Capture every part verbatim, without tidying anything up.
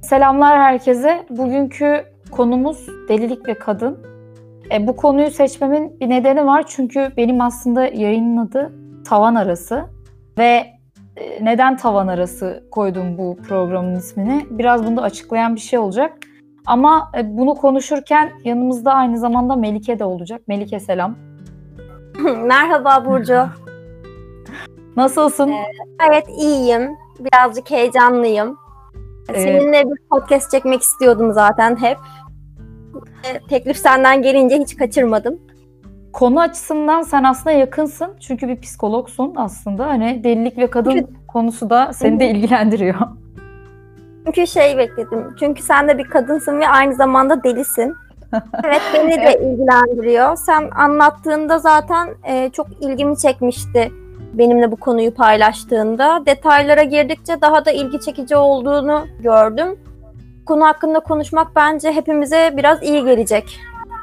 Selamlar herkese. Bugünkü konumuz delilik ve kadın. E, bu konuyu seçmemin bir nedeni var. Çünkü benim aslında yayının adı Tavan Arası. Ve e, neden Tavan Arası koydum bu programın ismini? Biraz bunu da açıklayan bir şey olacak. Ama e, bunu konuşurken yanımızda aynı zamanda Melike de olacak. Melike selam. Merhaba Burcu. Nasılsın? Ee, gayet iyiyim. Birazcık heyecanlıyım. Ee, Seninle bir podcast çekmek istiyordum zaten hep. Ee, teklif senden gelince hiç kaçırmadım. Konu açısından sen aslında yakınsın. Çünkü bir psikologsun aslında. Hani delilik ve kadın çünkü... konusu da seni de ilgilendiriyor. Çünkü şey bekledim. Çünkü sen de bir kadınsın ve aynı zamanda delisin. Evet, beni de evet. ilgilendiriyor. Sen anlattığında zaten e, çok ilgimi çekmişti. Benimle bu konuyu paylaştığında. Detaylara girdikçe daha da ilgi çekici olduğunu gördüm. Konu hakkında konuşmak bence hepimize biraz iyi gelecek.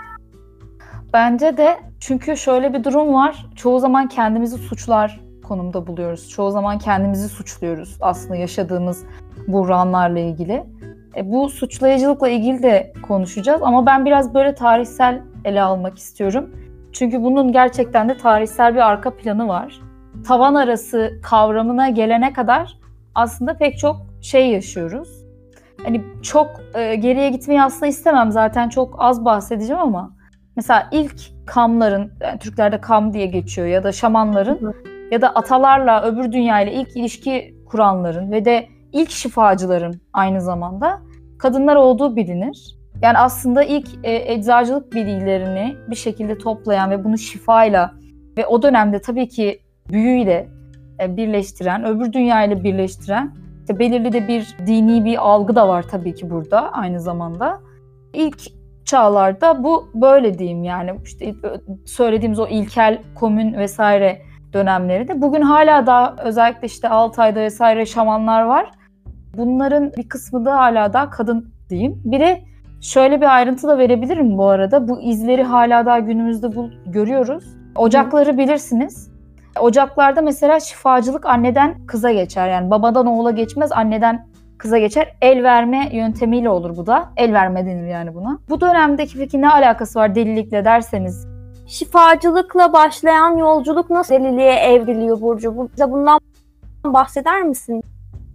Bence de, çünkü şöyle bir durum var. Çoğu zaman kendimizi suçlar konumda buluyoruz. Çoğu zaman kendimizi suçluyoruz aslında yaşadığımız buhranlarla ilgili. E, bu suçlayıcılıkla ilgili de konuşacağız ama ben biraz böyle tarihsel ele almak istiyorum. Çünkü bunun gerçekten de tarihsel bir arka planı var. Tavan arası kavramına gelene kadar aslında pek çok şey yaşıyoruz. Hani çok e, geriye gitmeyi aslında istemem, zaten çok az bahsedeceğim ama mesela ilk kamların, yani Türklerde kam diye geçiyor, ya da şamanların hı hı. ya da atalarla öbür dünyayla ilk ilişki kuranların ve de ilk şifacıların aynı zamanda kadınlar olduğu bilinir. Yani aslında ilk e, eczacılık bilgilerini bir şekilde toplayan ve bunu şifayla ve o dönemde tabii ki büyüyle e, birleştiren, öbür dünyayla birleştiren, işte belirli de bir dini bir algı da var tabii ki burada aynı zamanda. İlk çağlarda bu böyle diyeyim, yani işte söylediğimiz o ilkel, komün vesaire dönemleri de bugün hala da özellikle işte Altay'da vesaire şamanlar var. Bunların bir kısmı da hala da kadın diyeyim. Bir de şöyle bir ayrıntı da verebilirim bu arada. Bu izleri hala daha günümüzde bu, görüyoruz. Ocakları bilirsiniz. Ocaklarda mesela şifacılık anneden kıza geçer. Yani babadan oğula geçmez, anneden kıza geçer. El verme yöntemiyle olur bu da. El verme denir yani buna. Bu dönemdeki peki ne alakası var delilikle derseniz? Şifacılıkla başlayan yolculuk nasıl deliliğe evriliyor Burcu? Bize bundan bahseder misin?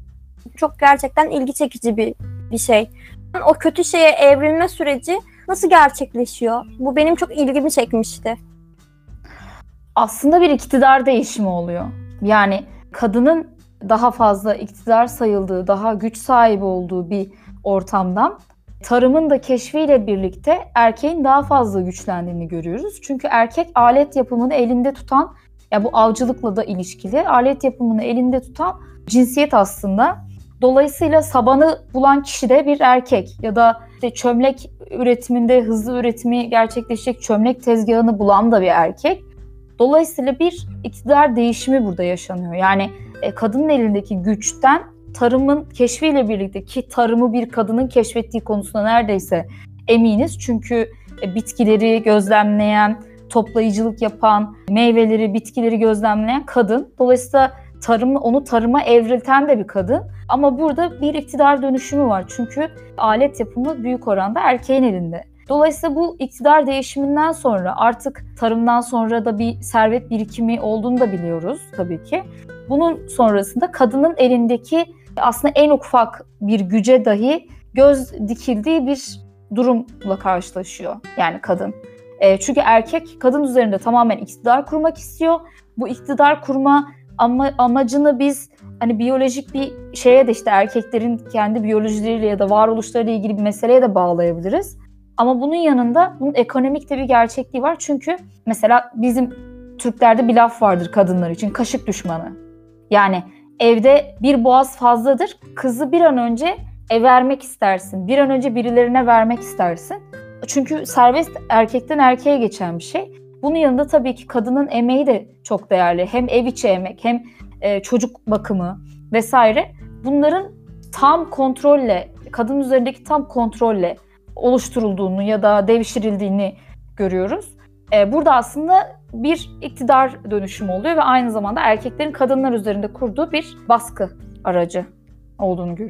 Çok gerçekten ilgi çekici bir, bir şey. O kötü şeye evrilme süreci nasıl gerçekleşiyor? Bu benim çok ilgimi çekmişti. Aslında bir iktidar değişimi oluyor. Yani kadının daha fazla iktidar sayıldığı, daha güç sahibi olduğu bir ortamdan tarımın da keşfiyle birlikte erkeğin daha fazla güçlendiğini görüyoruz. Çünkü erkek alet yapımını elinde tutan, ya bu avcılıkla da ilişkili, alet yapımını elinde tutan cinsiyet aslında. Dolayısıyla sabanı bulan kişi de bir erkek, ya da işte çömlek üretiminde hızlı üretimi gerçekleşecek çömlek tezgahını bulan da bir erkek. Dolayısıyla bir iktidar değişimi burada yaşanıyor. Yani e, kadının elindeki güçten tarımın keşfiyle birlikte, ki tarımı bir kadının keşfettiği konusunda neredeyse eminiz. Çünkü e, bitkileri gözlemleyen, toplayıcılık yapan, meyveleri, bitkileri gözlemleyen kadın. Dolayısıyla tarım, onu tarıma evrilten de bir kadın. Ama burada bir iktidar dönüşümü var. Çünkü alet yapımı büyük oranda erkeğin elinde. Dolayısıyla bu iktidar değişiminden sonra artık tarımdan sonra da bir servet birikimi olduğunu da biliyoruz tabii ki. Bunun sonrasında kadının elindeki aslında en ufak bir güce dahi göz dikildiği bir durumla karşılaşıyor yani kadın. E, çünkü erkek kadın üzerinde tamamen iktidar kurmak istiyor. Bu iktidar kurma ama, amacını biz hani biyolojik bir şeye de, işte erkeklerin kendi biyolojileriyle ya da varoluşlarıyla ilgili bir meseleye de bağlayabiliriz. Ama bunun yanında bunun ekonomik de bir gerçekliği var. Çünkü mesela bizim Türklerde bir laf vardır kadınlar için: kaşık düşmanı. Yani evde bir boğaz fazladır. Kızı bir an önce ev vermek istersin. Bir an önce birilerine vermek istersin. Çünkü serbest erkekten erkeğe geçen bir şey. Bunun yanında tabii ki kadının emeği de çok değerli. Hem ev içi emek, hem e, çocuk bakımı vesaire. Bunların tam kontrolle, kadın üzerindeki tam kontrolle oluşturulduğunu ya da devşirildiğini görüyoruz. Ee, burada aslında bir iktidar dönüşümü oluyor ve aynı zamanda erkeklerin kadınlar üzerinde kurduğu bir baskı aracı olduğunu görüyoruz.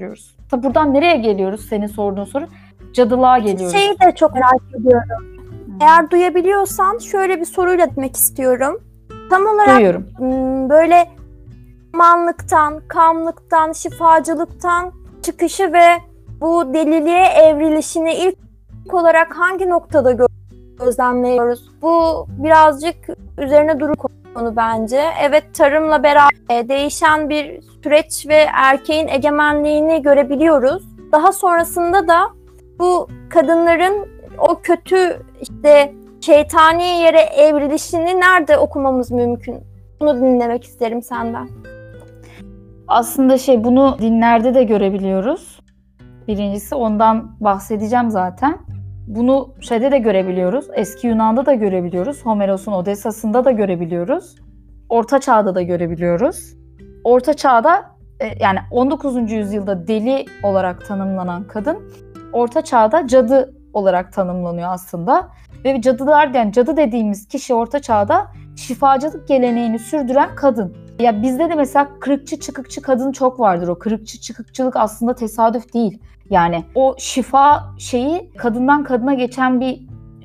Tabi buradan nereye geliyoruz senin sorduğun soru? Cadılığa geliyoruz. Şeyi de çok merak ediyorum. Hmm. Eğer duyabiliyorsan şöyle bir soruyla etmek istiyorum. Tam olarak Duyuyorum. Böyle şamanlıktan, kamlıktan, şifacılıktan çıkışı ve bu deliliğe evrilişini ilk olarak hangi noktada gö- gözlemliyoruz? Bu birazcık üzerine duru konu bence. Evet, tarımla beraber değişen bir süreç ve erkeğin egemenliğini görebiliyoruz. Daha sonrasında da bu kadınların o kötü işte şeytani yere evrilişini nerede okumamız mümkün? Bunu dinlemek isterim senden. Aslında şey bunu dinlerde de görebiliyoruz. Birincisi ondan bahsedeceğim zaten. Bunu şeyde de görebiliyoruz. Eski Yunan'da da görebiliyoruz. Homeros'un Odessa'sında da görebiliyoruz. Orta Çağ'da da görebiliyoruz. Orta Çağ'da yani on dokuzuncu yüzyılda deli olarak tanımlanan kadın Orta Çağ'da cadı olarak tanımlanıyor aslında. Ve cadılar, yani cadı dediğimiz kişi Orta Çağ'da şifacılık geleneğini sürdüren kadın. Ya bizde de mesela kırıkçı çıkıkçı kadın çok vardır. O kırıkçı çıkıkçılık aslında tesadüf değil. Yani o şifa şeyi kadından kadına geçen bir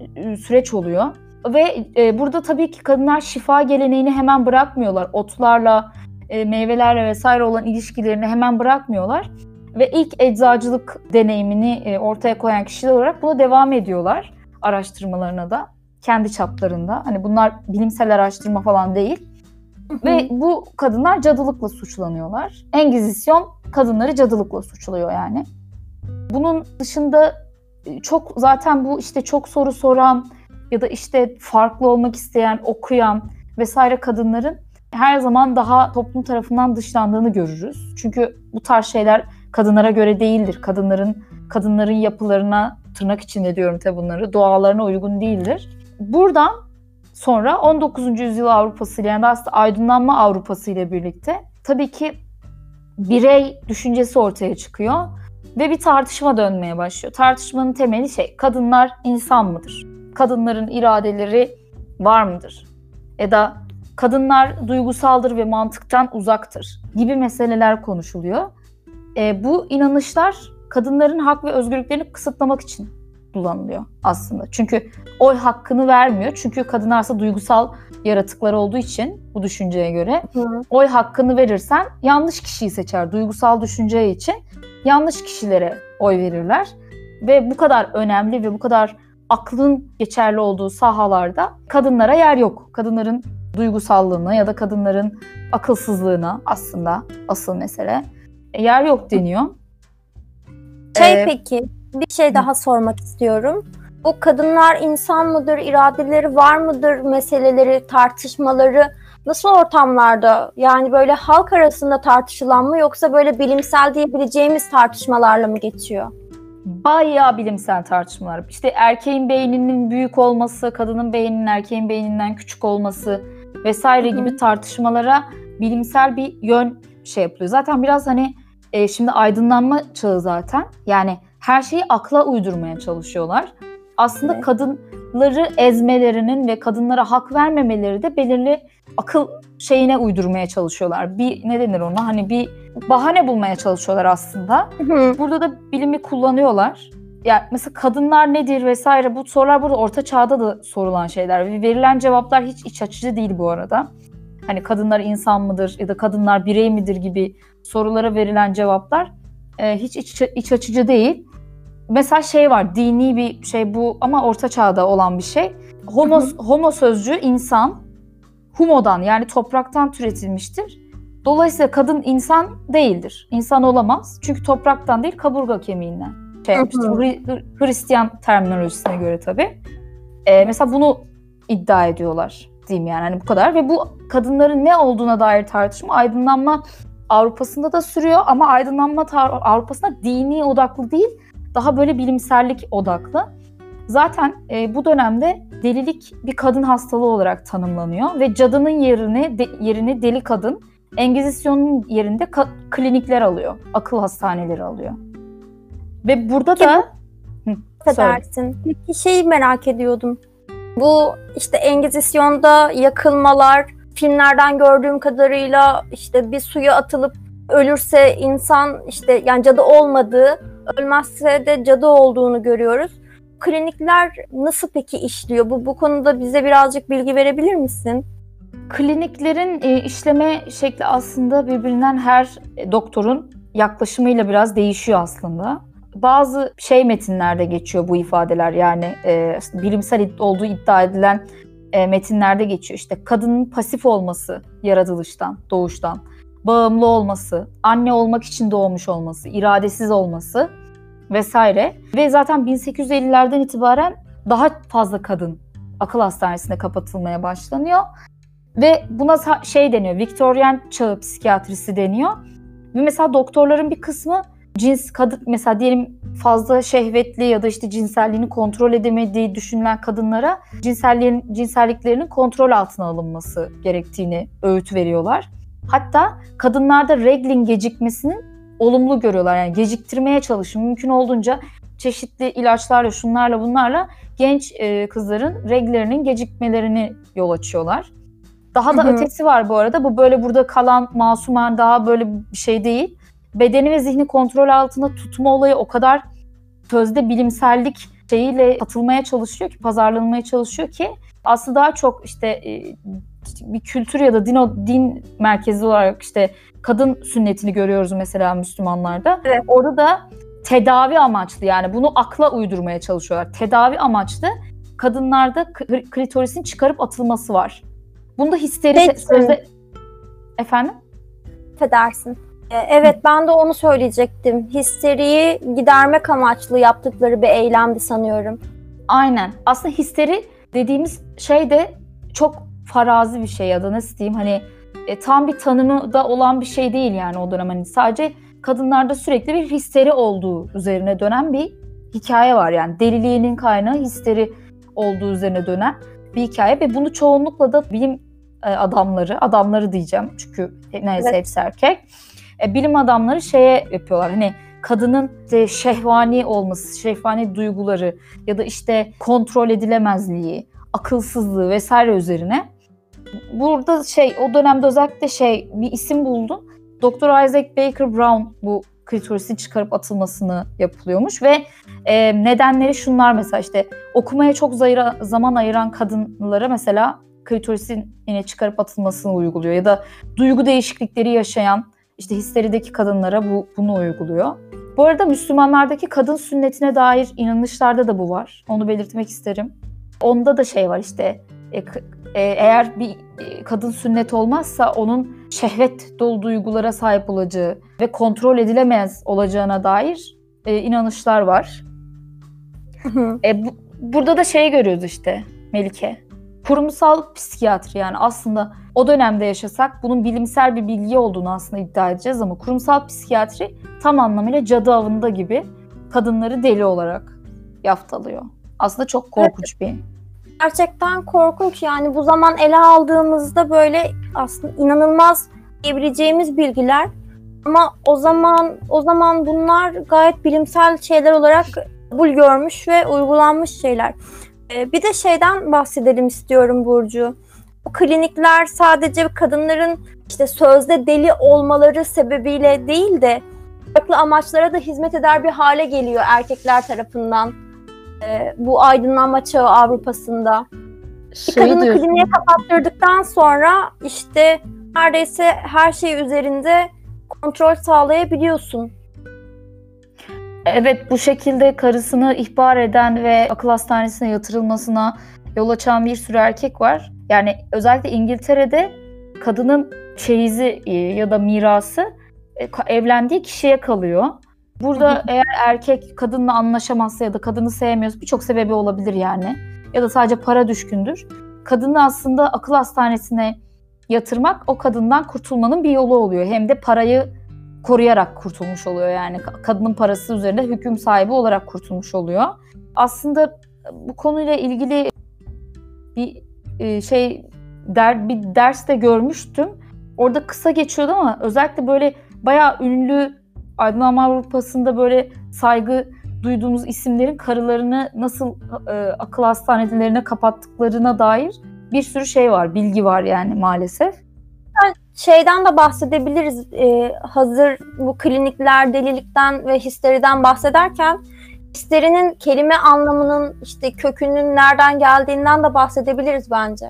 süreç oluyor. Ve e, burada tabii ki kadınlar şifa geleneğini hemen bırakmıyorlar. Otlarla, e, meyvelerle vesaire olan ilişkilerini hemen bırakmıyorlar. Ve ilk eczacılık deneyimini e, ortaya koyan kişiler olarak buna devam ediyorlar. Araştırmalarına da kendi çaplarında. Hani bunlar bilimsel araştırma falan değil. Hı hı. Ve bu kadınlar cadılıkla suçlanıyorlar. Engizisyon kadınları cadılıkla suçluyor yani. Bunun dışında çok zaten bu işte çok soru soran ya da işte farklı olmak isteyen, okuyan vesaire kadınların her zaman daha toplum tarafından dışlandığını görürüz. Çünkü bu tarz şeyler kadınlara göre değildir. Kadınların kadınların yapılarına, tırnak içinde diyorum tabii bunları, doğalarına uygun değildir. Buradan sonra on dokuzuncu yüzyıl Avrupası ile, yani aslında aydınlanma Avrupası ile birlikte tabii ki birey düşüncesi ortaya çıkıyor ve bir tartışma dönmeye başlıyor. Tartışmanın temeli şey, kadınlar insan mıdır? Kadınların iradeleri var mıdır? Ya da kadınlar duygusaldır ve mantıktan uzaktır gibi meseleler konuşuluyor. E, bu inanışlar kadınların hak ve özgürlüklerini kısıtlamak için kullanılıyor aslında. Çünkü oy hakkını vermiyor. Çünkü kadınlar ise duygusal yaratıklar olduğu için bu düşünceye göre Hı. oy hakkını verirsen yanlış kişiyi seçer. Duygusal düşünce için yanlış kişilere oy verirler. Ve bu kadar önemli ve bu kadar aklın geçerli olduğu sahalarda kadınlara yer yok. Kadınların duygusallığına ya da kadınların akılsızlığına aslında asıl mesele yer yok deniyor. Şey ee, peki bir şey daha sormak istiyorum. Bu kadınlar insan mıdır, iradeleri var mıdır meseleleri, tartışmaları nasıl ortamlarda, yani böyle halk arasında tartışılan mı yoksa böyle bilimsel diyebileceğimiz tartışmalarla mı geçiyor? Bayağı bilimsel tartışmalar. İşte erkeğin beyninin büyük olması, kadının beyninin erkeğin beyninden küçük olması vesaire Hı-hı. gibi tartışmalara bilimsel bir yön şey yapılıyor. Zaten biraz hani e, şimdi aydınlanma çağı zaten. Yani her şeyi akla uydurmaya çalışıyorlar. Aslında evet. kadınları ezmelerinin ve kadınlara hak vermemeleri de belirli akıl şeyine uydurmaya çalışıyorlar. Bir ne denir ona? Hani bir bahane bulmaya çalışıyorlar aslında. Hı. Burada da bilimi kullanıyorlar. Yani mesela kadınlar nedir vesaire, bu sorular burada Orta Çağ'da da sorulan şeyler. Ve verilen cevaplar hiç iç açıcı değil bu arada. Hani kadınlar insan mıdır ya da kadınlar birey midir gibi sorulara verilen cevaplar e, hiç iç, iç açıcı değil. Mesela şey var, dini bir şey bu ama Orta Çağ'da olan bir şey. Homo, homo sözcüğü insan, humodan yani topraktan türetilmiştir. Dolayısıyla kadın insan değildir. İnsan olamaz. Çünkü topraktan değil, kaburga kemiğinden şey yapmıştır. Hri, Hristiyan terminolojisine göre tabii. Ee, mesela bunu iddia ediyorlar diyeyim yani hani bu kadar. Ve bu kadınların ne olduğuna dair tartışma aydınlanma Avrupa'sında da sürüyor ama aydınlanma tar- Avrupa'sında dini odaklı değil, daha böyle bilimsellik odaklı. Zaten e, bu dönemde delilik bir kadın hastalığı olarak tanımlanıyor ve cadının yerini de, yerini deli kadın, Engizisyon'un yerinde ka- klinikler alıyor, akıl hastaneleri alıyor. Ve burada Peki, da Hı, dersin. Peki şeyi merak ediyordum. Bu işte Engizisyon'da yakılmalar, filmlerden gördüğüm kadarıyla işte bir suya atılıp ölürse insan işte yani cadı olmadığı, ölmezse de cadı olduğunu görüyoruz. Klinikler nasıl peki işliyor? Bu bu konuda bize birazcık bilgi verebilir misin? Kliniklerin e, işleme şekli aslında birbirinden her e, doktorun yaklaşımıyla biraz değişiyor aslında. Bazı şey metinlerde geçiyor bu ifadeler, yani e, bilimsel olduğu iddia edilen e, metinlerde geçiyor. İşte kadının pasif olması yaratılıştan, doğuştan, bağımlı olması, anne olmak için doğmuş olması, iradesiz olması vesaire. Ve zaten bin sekiz yüz ellilerden itibaren daha fazla kadın akıl hastanesine kapatılmaya başlanıyor. Ve buna şey deniyor, Viktoryen çağı psikiyatrisi deniyor. Ve mesela doktorların bir kısmı cins kadın, mesela diyelim fazla şehvetli ya da işte cinselliğini kontrol edemediği düşünülen kadınlara cinselliğin, cinselliklerinin kontrol altına alınması gerektiğini öğüt veriyorlar. Hatta kadınlarda reglin gecikmesinin olumlu görüyorlar. Yani geciktirmeye çalışın. Mümkün olduğunca çeşitli ilaçlarla, şunlarla bunlarla genç e, kızların reglerinin gecikmelerini yol açıyorlar. Daha da hı hı. ötesi var bu arada. Bu böyle burada kalan masumen daha böyle bir şey değil. Bedeni ve zihni kontrol altında tutma olayı o kadar sözde bilimsellik şeyiyle atılmaya çalışıyor ki, pazarlanmaya çalışıyor ki aslında daha çok işte e, bir kültür ya da din, din merkezi olarak işte kadın sünnetini görüyoruz mesela Müslümanlarda. Evet. Orada da tedavi amaçlı, yani bunu akla uydurmaya çalışıyorlar. Tedavi amaçlı kadınlarda klitorisin çıkarıp atılması var. Bunda histeri sözde... Efendim? Affedersin. Evet, ben de onu söyleyecektim. Histeriyi gidermek amaçlı yaptıkları bir eylemdi sanıyorum. Aynen. Aslında histeri dediğimiz şey de çok farazi bir şey ya da nasıl diyeyim, hani e, tam bir tanımı da olan bir şey değil yani o dönem. Hani sadece kadınlarda sürekli bir histeri olduğu üzerine dönen bir hikaye var. Yani deliliğinin kaynağı histeri olduğu üzerine dönen bir hikaye ve bunu çoğunlukla da bilim adamları, adamları diyeceğim çünkü neyse evet. hepsi erkek. E, bilim adamları şeye yapıyorlar, hani kadının işte şehvani olması, şehvani duyguları ya da işte kontrol edilemezliği, akılsızlığı vesaire üzerine. Burada şey, o dönemde özellikle şey bir isim buldum. doktor Isaac Baker Brown bu klitorisin çıkarıp atılmasını yapılıyormuş ve e, nedenleri şunlar, mesela işte okumaya çok zayıra, zaman ayıran kadınlara mesela klitorisin yine çıkarıp atılmasını uyguluyor ya da duygu değişiklikleri yaşayan işte histerideki kadınlara bu bunu uyguluyor. Bu arada Müslümanlardaki kadın sünnetine dair inanışlarda da bu var. Onu belirtmek isterim. Onda da şey var işte e, e, eğer bir e, kadın sünnet olmazsa onun şehvet dolu duygulara sahip olacağı ve kontrol edilemez olacağına dair e, inanışlar var. e, bu, burada da şey görüyoruz işte Melike. Kurumsal psikiyatri, yani aslında o dönemde yaşasak bunun bilimsel bir bilgi olduğunu aslında iddia edeceğiz ama kurumsal psikiyatri tam anlamıyla cadı avında gibi kadınları deli olarak yaftalıyor. Aslında çok korkunç bir. Gerçekten korkunç, yani bu zaman ele aldığımızda böyle aslında inanılmaz diyebileceğimiz bilgiler ama o zaman o zaman bunlar gayet bilimsel şeyler olarak kabul görmüş ve uygulanmış şeyler. Bir de şeyden bahsedelim istiyorum Burcu. Bu klinikler sadece kadınların işte sözde deli olmaları sebebiyle değil de farklı amaçlara da hizmet eder bir hale geliyor erkekler tarafından. Ee, bu aydınlanma çağı Avrupa'sında. Şey bir kadını diyorsun. Kliniğe kapattırdıktan sonra işte neredeyse her şey üzerinde kontrol sağlayabiliyorsun. Evet, bu şekilde karısını ihbar eden ve akıl hastanesine yatırılmasına yol açan bir sürü erkek var. Yani özellikle İngiltere'de kadının çeyizi ya da mirası evlendiği kişiye kalıyor. Burada hı hı. eğer erkek kadınla anlaşamazsa ya da kadını sevmiyorsa, birçok sebebi olabilir yani. Ya da sadece para düşkündür. Kadını aslında akıl hastanesine yatırmak o kadından kurtulmanın bir yolu oluyor. Hem de parayı koruyarak kurtulmuş oluyor, yani kadının parası üzerinde hüküm sahibi olarak kurtulmuş oluyor. Aslında bu konuyla ilgili bir şey der, bir derste görmüştüm. Orada kısa geçiyordu ama özellikle böyle bayağı ünlü aydınlanma Avrupa'sında böyle saygı duyduğumuz isimlerin karılarını nasıl e, akıl hastanelerine kapattıklarına dair bir sürü şey var, bilgi var yani maalesef. Şeyden de bahsedebiliriz. Ee, hazır bu klinikler delilikten ve histeriden bahsederken histerinin kelime anlamının işte kökünün nereden geldiğinden de bahsedebiliriz bence.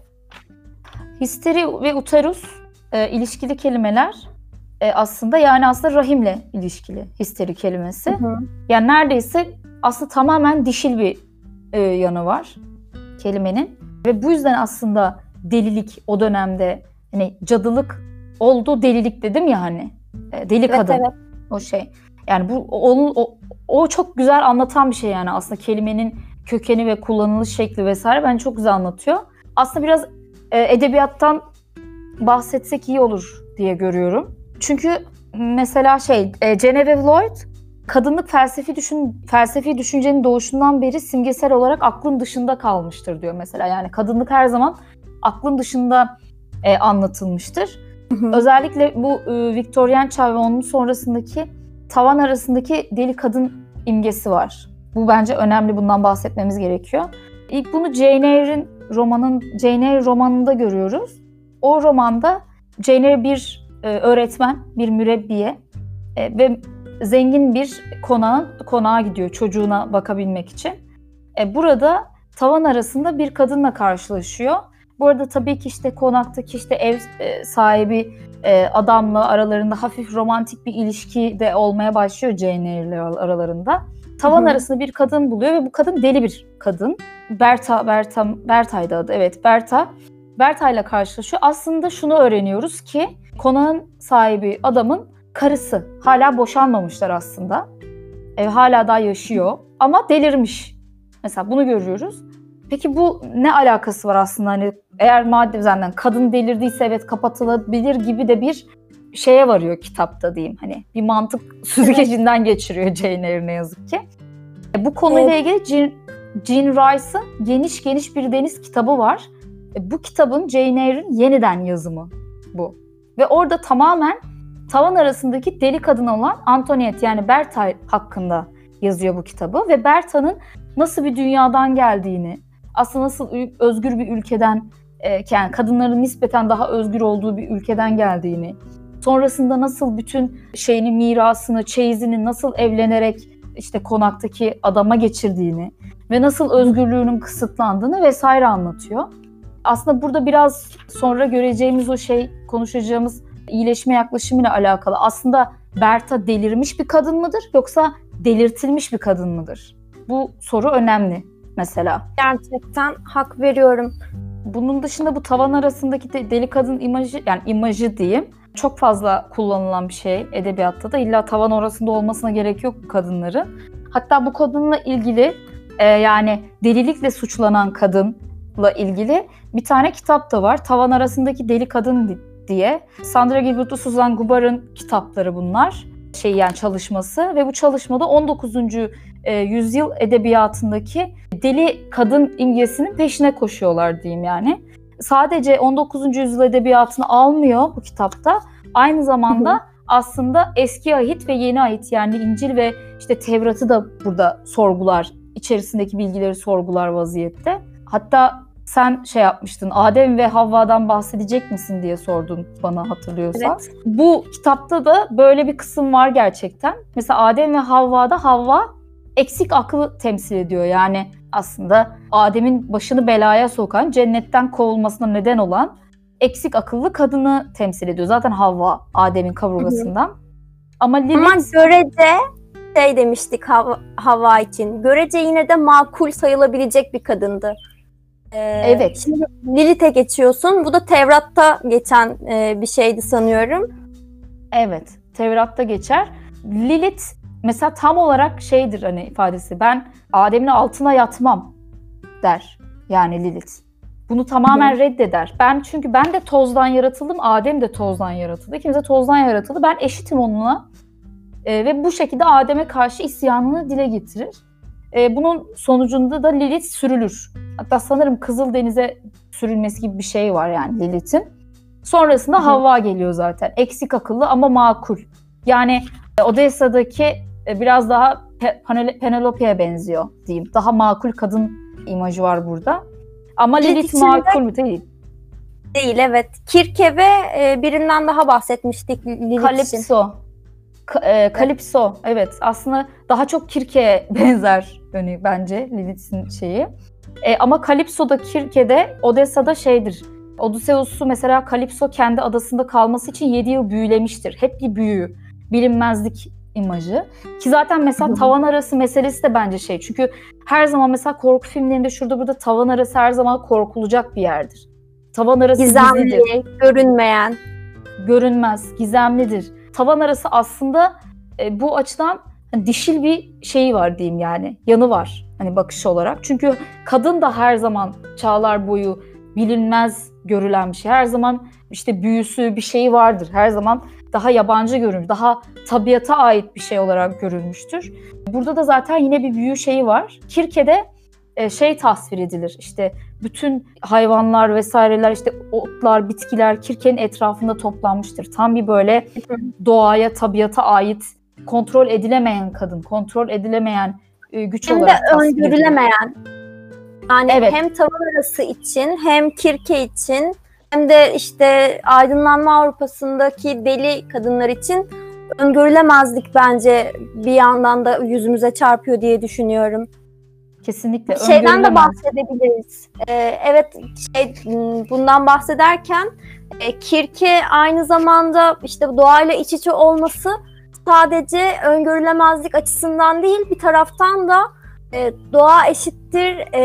Histeri ve uterus e, ilişkili kelimeler e, aslında yani aslında rahimle ilişkili histeri kelimesi. Hı hı. Yani neredeyse aslında tamamen dişil bir e, yanı var kelimenin ve bu yüzden aslında delilik o dönemde hani cadılık oldu, delilik dedim ya hani e, deli evet, kadın evet. O şey yani bu onun o, o çok güzel anlatan bir şey yani aslında kelimenin kökeni ve kullanılış şekli vesaire bence çok güzel anlatıyor. Aslında biraz e, edebiyattan bahsetsek iyi olur diye görüyorum. Çünkü mesela şey e, Genevieve Lloyd kadınlık felsefi düşün felsefi düşüncenin doğuşundan beri simgesel olarak aklın dışında kalmıştır diyor mesela. Yani kadınlık her zaman aklın dışında e, anlatılmıştır. Hı hı. Özellikle bu e, Viktoryen çağ ve onun sonrasındaki tavan arasındaki deli kadın imgesi var. Bu bence önemli, bundan bahsetmemiz gerekiyor. İlk bunu Jane Eyre'in romanın Jane Eyre romanında görüyoruz. O romanda Jane Eyre bir e, öğretmen, bir mürebbiye e, ve zengin bir konağa, konağa gidiyor çocuğuna bakabilmek için. E, burada tavan arasında bir kadınla karşılaşıyor. Bu arada tabii ki işte konaktaki işte ev e, sahibi e, adamla aralarında hafif romantik bir ilişki de olmaya başlıyor Jane Eyre ile aralarında. Tavan Hı-hı. arasında bir kadın buluyor ve bu kadın deli bir kadın. Berta, Berta, Berta'ydı adı. Evet, Berta. Berta ile karşılaşıyor. Aslında şunu öğreniyoruz ki konağın sahibi adamın karısı. Hala boşanmamışlar aslında. E, hala daha yaşıyor ama delirmiş. Mesela bunu görüyoruz. Peki bu ne alakası var aslında? Hani eğer madde zaten kadın delirdiyse evet kapatılabilir gibi de bir şeye varıyor kitapta diyeyim. Hani bir mantık süzgecinden geçiriyor Jane Eyre ne yazık ki. E, bu konuyla evet. ilgili Jean, Jean Rice'ın Geniş Geniş Bir Deniz kitabı var. E, bu kitabın Jane Eyre'in yeniden yazımı bu. Ve orada tamamen tavan arasındaki deli kadın olan Antoinette yani Berta hakkında yazıyor bu kitabı. Ve Berta'nın nasıl bir dünyadan geldiğini, aslında nasıl özgür bir ülkeden, yani kadınların nispeten daha özgür olduğu bir ülkeden geldiğini, sonrasında nasıl bütün şeyini, mirasını, çeyizini nasıl evlenerek işte konaktaki adama geçirdiğini ve nasıl özgürlüğünün kısıtlandığını vesaire anlatıyor. Aslında burada biraz sonra göreceğimiz o şey, konuşacağımız iyileşme yaklaşımıyla alakalı. Aslında Berta delirmiş bir kadın mıdır yoksa delirtilmiş bir kadın mıdır? Bu soru önemli mesela. Gerçekten hak veriyorum. Bunun dışında bu tavan arasındaki de deli kadın imajı, yani imajı diyeyim, çok fazla kullanılan bir şey edebiyatta da. İlla tavan orasında olmasına gerek yok bu kadınların. Hatta bu kadınla ilgili e, yani delilikle suçlanan kadınla ilgili bir tane kitap da var. Tavan Arasındaki Deli Kadın diye. Sandra Gilbert'u Suzan Gubar'ın kitapları bunlar. Şey yani çalışması ve bu çalışmada on dokuzuncu yüzyıl edebiyatındaki deli kadın imgesinin peşine koşuyorlar diyeyim yani. Sadece on dokuzuncu yüzyıl edebiyatını almıyor bu kitapta. Aynı zamanda hı hı. aslında eski ahit ve yeni ahit yani İncil ve işte Tevrat'ı da burada sorgular, içerisindeki bilgileri sorgular vaziyette. Hatta sen şey yapmıştın, Adem ve Havva'dan bahsedecek misin diye sordun bana, hatırlıyorsan. Evet. Bu kitapta da böyle bir kısım var gerçekten. Mesela Adem ve Havva'da Havva eksik aklı temsil ediyor. Yani aslında Adem'in başını belaya sokan, cennetten kovulmasına neden olan eksik akıllı kadını temsil ediyor. Zaten Havva Adem'in kaburgasından. Hı hı. Ama Lilith... Ama görece şey demiştik Hav- Havva için. Görece yine de makul sayılabilecek bir kadındı. Ee, evet. Şimdi Lilith'e geçiyorsun. Bu da Tevrat'ta geçen e, bir şeydi sanıyorum. Evet. Tevrat'ta geçer. Lilith mesela tam olarak şeydir hani ifadesi. Ben Adem'in altına yatmam der. Yani Lilith. Bunu tamamen Hı. reddeder. Ben çünkü ben de tozdan yaratıldım. Adem de tozdan yaratıldı. İkimiz de tozdan yaratıldı. Ben eşitim onunla. Ee, ve bu şekilde Adem'e karşı isyanını dile getirir. Ee, bunun sonucunda da Lilith sürülür. Hatta sanırım Kızıldeniz'e sürülmesi gibi bir şey var yani Lilith'in. Sonrasında Hı. Havva geliyor zaten. Eksik akıllı ama makul. Yani Odessa'daki biraz daha Pe- Penelope'ye benziyor diyeyim. Daha makul kadın imajı var burada. Ama Lilith, Lilith makul mü değil? Değil, evet. Kirke ve e, birinden daha bahsetmiştik Lilith için. Kalipso. Ka- e, Kalipso. Evet. Aslında daha çok Kirke'ye benzer yani bence Lilith'in şeyi. E, ama Kalipso'da, Kirke'de, Odessa'da şeydir. Odysseus'u mesela Kalipso kendi adasında kalması için yedi yıl büyülemiştir. Hep bir büyü, bilinmezlik imajı. Ki zaten mesela tavan arası meselesi de bence şey. Çünkü her zaman mesela korku filmlerinde şurada burada tavan arası her zaman korkulacak bir yerdir. Tavan arası Gizemli, gizlidir. görünmeyen. Görünmez, gizemlidir. Tavan arası aslında e, bu açıdan hani dişil bir şeyi var diyeyim yani. Yanı var hani bakış olarak. Çünkü kadın da her zaman çağlar boyu bilinmez görülen bir şey. Her zaman işte büyüsü bir şeyi vardır. Her zaman daha yabancı görünmüş, daha tabiata ait bir şey olarak görülmüştür. Burada da zaten yine bir büyü şeyi var. Kirke'de e, şey tasvir edilir. İşte bütün hayvanlar vesaireler, işte otlar, bitkiler Kirke'nin etrafında toplanmıştır. Tam bir böyle doğaya, tabiata ait, kontrol edilemeyen kadın, kontrol edilemeyen e, güç Hem de olarak tasvir edilir. öngörülemeyen. Yani Evet. hem tavan arası için, hem Kirke için, hem de işte aydınlanma Avrupa'sındaki deli kadınlar için öngörülemezlik bence bir yandan da yüzümüze çarpıyor diye düşünüyorum. Kesinlikle. Şeyden de bahsedebiliriz. Ee, evet, şey, bundan bahsederken e, Kirke aynı zamanda işte doğayla iç içe olması sadece öngörülemezlik açısından değil, bir taraftan da e, doğa eşittir e,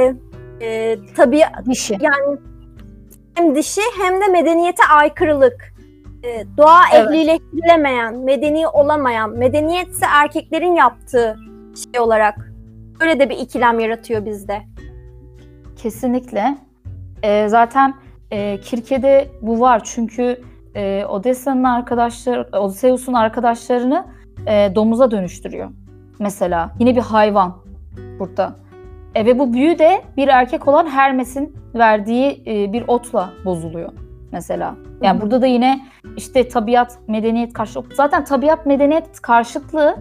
e, tabii dişi. Yani hem dişi hem de medeniyete aykırılık. E, doğa Evet. ehlileştirilemeyen, medeni olamayan, medeniyetse erkeklerin yaptığı şey olarak. Öyle de bir ikilem yaratıyor bizde. Kesinlikle. E, zaten e, Kirke'de bu var. Çünkü e, Odessa'nın arkadaşları, Odysseus'un arkadaşlarını e, domuza dönüştürüyor. Mesela yine bir hayvan burada. E, ve bu büyü de bir erkek olan Hermes'in verdiği e, bir otla bozuluyor mesela. Yani Hı-hı. burada da yine işte tabiat, medeniyet karşıtlığı. Zaten tabiat, medeniyet karşıtlığı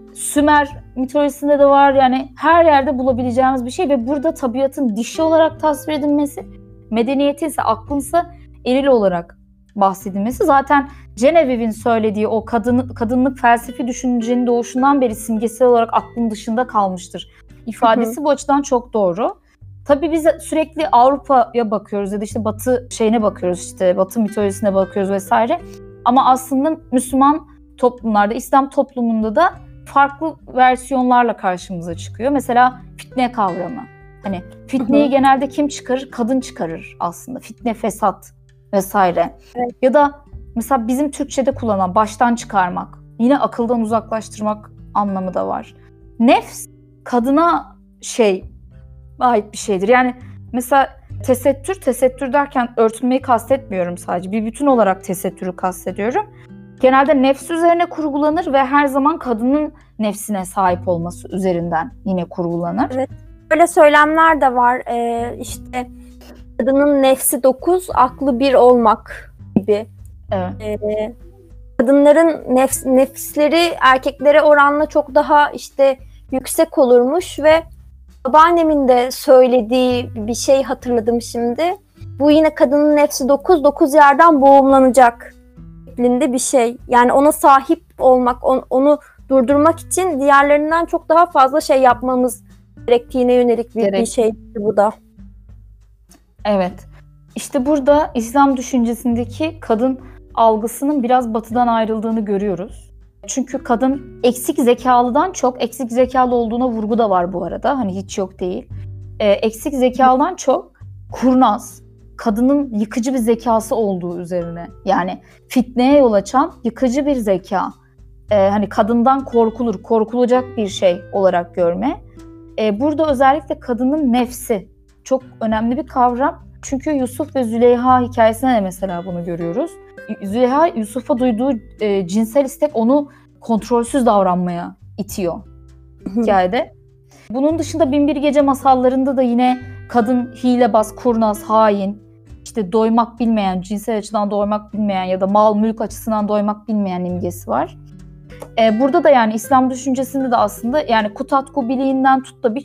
Sümer mitolojisinde de var, yani her yerde bulabileceğimiz bir şey ve burada tabiatın dişi olarak tasvir edilmesi, medeniyetin ise aklın ise eril olarak bahsedilmesi. Zaten Genevieve'in söylediği o kadın, kadınlık felsefi düşüncenin doğuşundan beri simgesel olarak aklın dışında kalmıştır ifadesi hı hı. bu açıdan çok doğru. Tabii biz sürekli Avrupa'ya bakıyoruz ya da işte Batı şeyine bakıyoruz, işte Batı mitolojisine bakıyoruz vesaire. Ama aslında Müslüman toplumlarda, İslam toplumunda da farklı versiyonlarla karşımıza çıkıyor. Mesela fitne kavramı. Hani fitneyi hı hı. genelde kim çıkarır? Kadın çıkarır aslında. Fitne, fesat vesaire. Evet. Ya da mesela bizim Türkçe'de kullanılan baştan çıkarmak, yine akıldan uzaklaştırmak anlamı da var. Nefs kadına şey ait bir şeydir. Yani mesela tesettür, tesettür derken örtünmeyi kastetmiyorum sadece. Bir bütün olarak tesettürü kastediyorum. Genelde nefs üzerine kurgulanır ve her zaman kadının nefsine sahip olması üzerinden yine kurgulanır. Evet. Böyle söylemler de var. Ee, işte kadının nefsi dokuz, aklı bir olmak gibi. Evet. Ee, kadınların nefs, nefisleri erkeklere oranla çok daha işte yüksek olurmuş ve babaannemin de söylediği bir şey hatırladım şimdi. Bu yine kadının nefsi dokuz, dokuz yerden boğumlanacak şeklinde bir şey. Yani ona sahip olmak, on, onu durdurmak için diğerlerinden çok daha fazla şey yapmamız gerektiğine yönelik bir, bir şey bu da. Evet. İşte burada İslam düşüncesindeki kadın algısının biraz batıdan ayrıldığını görüyoruz. Çünkü kadın eksik zekalıdan çok, eksik zekalı olduğuna vurgu da var bu arada. Hani hiç yok değil. Ee, eksik zekalıdan çok kurnaz, kadının yıkıcı bir zekası olduğu üzerine. Yani fitneye yol açan yıkıcı bir zeka. Ee, hani kadından korkulur, korkulacak bir şey olarak görme. Ee, burada özellikle kadının nefsi çok önemli bir kavram. Çünkü Yusuf ve Züleyha hikayesinde de mesela bunu görüyoruz. Züleyha, Yusuf'a duyduğu e, cinsel istek onu kontrolsüz davranmaya itiyor hikayede. Bunun dışında Binbir Gece masallarında da yine kadın hilebaz, kurnaz, hain, işte doymak bilmeyen, cinsel açıdan doymak bilmeyen ya da mal mülk açısından doymak bilmeyen imgesi var. Ee, burada da yani İslam düşüncesinde de aslında yani Kutatku biliğinden tut da birçok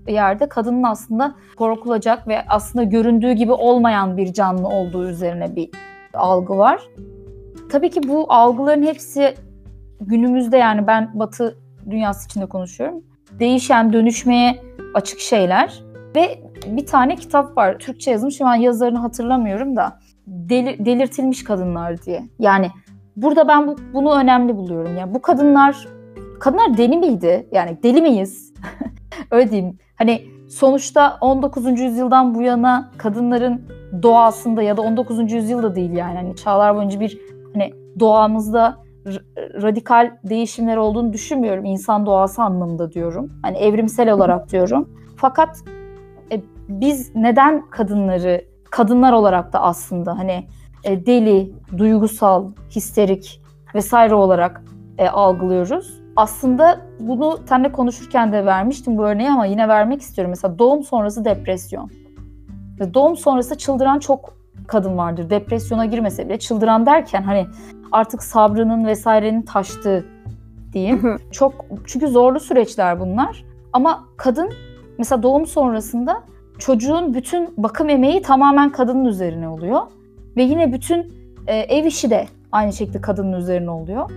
yerde kadının aslında korkulacak ve aslında göründüğü gibi olmayan bir canlı olduğu üzerine bir algı var. Tabii ki bu algıların hepsi günümüzde, yani ben Batı dünyası içinde konuşuyorum, değişen, dönüşmeye açık şeyler. Ve bir tane kitap var, Türkçe yazılmış, şu an yazarını hatırlamıyorum da, Deli, Delirtilmiş Kadınlar diye. Yani burada ben bu, bunu önemli buluyorum. Yani bu kadınlar, kadınlar deli miydi? Yani deli miyiz? Öyle diyeyim. Hani sonuçta on dokuzuncu yüzyıldan bu yana kadınların doğasında, ya da on dokuzuncu yüzyılda değil yani, hani çağlar boyunca bir hani doğamızda r- radikal değişimler olduğunu düşünmüyorum. İnsan doğası anlamında diyorum. Hani evrimsel olarak diyorum. Fakat e, biz neden kadınları kadınlar olarak da aslında hani e, deli, duygusal, histerik vesaire olarak e, algılıyoruz? Aslında bunu seninle konuşurken de vermiştim bu örneği, ama yine vermek istiyorum. Mesela doğum sonrası depresyon. Doğum sonrası çıldıran çok kadın vardır. Depresyona girmese bile çıldıran derken hani artık sabrının vesairenin taştığı diyeyim. Çok, çünkü zorlu süreçler bunlar. Ama kadın mesela doğum sonrasında çocuğun bütün bakım emeği tamamen kadının üzerine oluyor. Ve yine bütün e, ev işi de aynı şekilde kadının üzerine oluyor.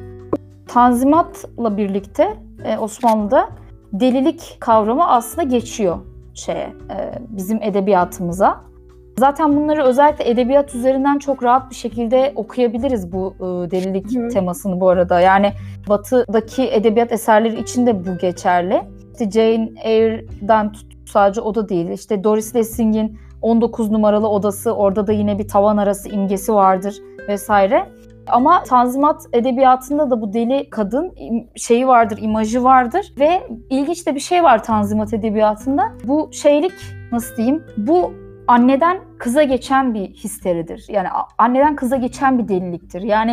Tanzimat'la birlikte e, Osmanlı'da delilik kavramı aslında geçiyor şeye, e, bizim edebiyatımıza. Zaten bunları özellikle edebiyat üzerinden çok rahat bir şekilde okuyabiliriz, bu e, delilik Hı. temasını bu arada. Yani Batı'daki edebiyat eserleri için de bu geçerli. İşte Jane Eyre'den tut, sadece o da değil. İşte Doris Lessing'in on dokuz numaralı odası, orada da yine bir tavan arası imgesi vardır vesaire. Ama Tanzimat edebiyatında da bu deli kadın şeyi vardır, imajı vardır ve ilginç de bir şey var Tanzimat edebiyatında. Bu şeylik, nasıl diyeyim, bu anneden kıza geçen bir histeridir. Yani anneden kıza geçen bir deliliktir. Yani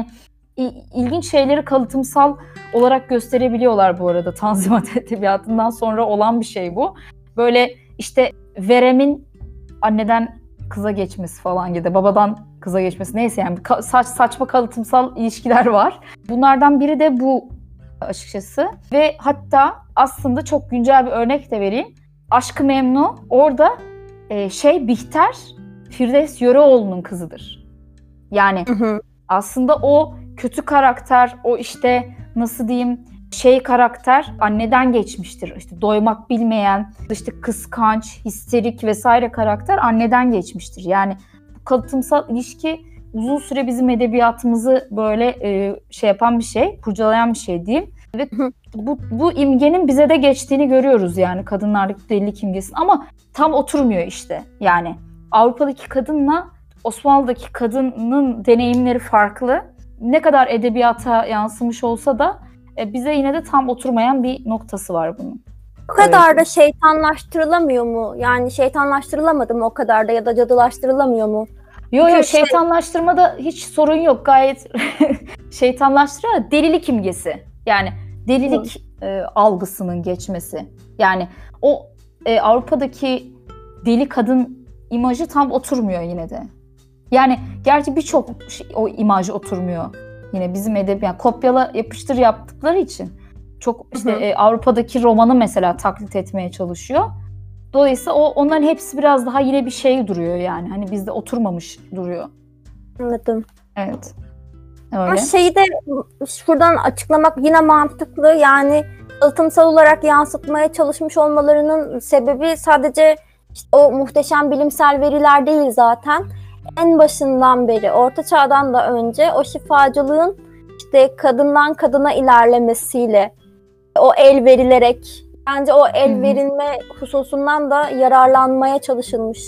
ilginç şeyleri kalıtımsal olarak gösterebiliyorlar bu arada Tanzimat edebiyatından sonra olan bir şey bu. Böyle işte veremin anneden kıza geçmesi falan gibi, babadan kıza geçmesi, neyse yani saç, saçma kalıtımsal ilişkiler var. Bunlardan biri de bu açıkçası. Ve hatta aslında çok güncel bir örnek de vereyim. Aşk-ı Memnu, orada e, şey Bihter, Firdevs Yöreoğlu'nun kızıdır. Yani hı hı. aslında o kötü karakter, o işte nasıl diyeyim şey karakter anneden geçmiştir. İşte doymak bilmeyen, işte kıskanç, histerik vesaire karakter anneden geçmiştir. Yani bu kalıtımsal ilişki uzun süre bizim edebiyatımızı böyle e, şey yapan bir şey, kurcalayan bir şey diyeyim. Ve bu, bu imgenin bize de geçtiğini görüyoruz yani, kadınlardaki delilik imgesinin, ama tam oturmuyor işte. Yani Avrupa'daki kadınla Osmanlı'daki kadının deneyimleri farklı. Ne kadar edebiyata yansımış olsa da e, bize yine de tam oturmayan bir noktası var bunun. O kadar evet. da şeytanlaştırılamıyor mu? Yani şeytanlaştırılamadı mı o kadar da, ya da cadılaştırılamıyor mu? Yok yok, şeytanlaştırmada hiç sorun yok. Gayet şeytanlaştırıyor da delilik imgesi. Yani delilik e, algısının geçmesi. Yani o e, Avrupa'daki deli kadın imajı tam oturmuyor yine de. Yani gerçi birçok şey, o imaj oturmuyor. Yine bizim edebiyat, yani kopyala yapıştır yaptıkları için çok işte e, Avrupa'daki romanı mesela taklit etmeye çalışıyor. Dolayısıyla o onların hepsi biraz daha yine bir şey duruyor yani. Hani bizde oturmamış duruyor. Anladım. Evet. Öyle. Ama şeyi de şuradan açıklamak yine mantıklı. Yani kalıtımsal olarak yansıtmaya çalışmış olmalarının sebebi sadece işte o muhteşem bilimsel veriler değil zaten. En başından beri, Orta Çağ'dan da önce o şifacılığın işte kadından kadına ilerlemesiyle, o el verilerek, bence o el hmm. verilme hususundan da yararlanmaya çalışılmış.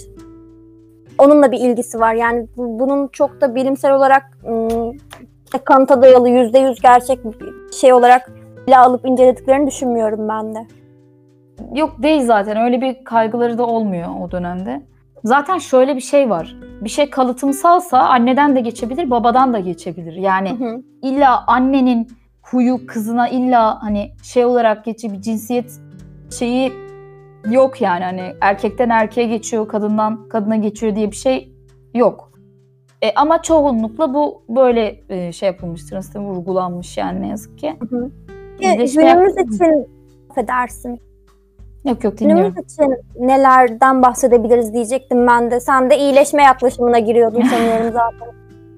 Onunla bir ilgisi var. Yani bunun çok da bilimsel olarak ım, kanıta dayalı, yüzde yüz gerçek bir şey olarak bile alıp incelediklerini düşünmüyorum ben de. Yok, değil zaten. Öyle bir kaygıları da olmuyor o dönemde. Zaten şöyle bir şey var. Bir şey kalıtımsalsa anneden de geçebilir, babadan da geçebilir. Yani hı hı. illa annenin huyu kızına illa hani şey olarak geçiyor, bir cinsiyet şeyi yok yani. Hani erkekten erkeğe geçiyor, kadından kadına geçiyor diye bir şey yok. E, ama çoğunlukla bu böyle e, şey yapılmıştır, aslında vurgulanmış yani, ne yazık ki. Hı hı. E, günümüz için affedersin. Yok yok dinliyorum. Günümüz için nelerden bahsedebiliriz diyecektim ben de. Sen de iyileşme yaklaşımına giriyordun sanıyorum zaten.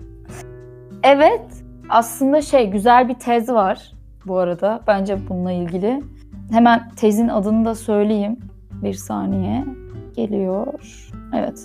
Evet, aslında şey güzel bir tez var bu arada bence bununla ilgili. Hemen tezin adını da söyleyeyim. Bir saniye geliyor. Evet.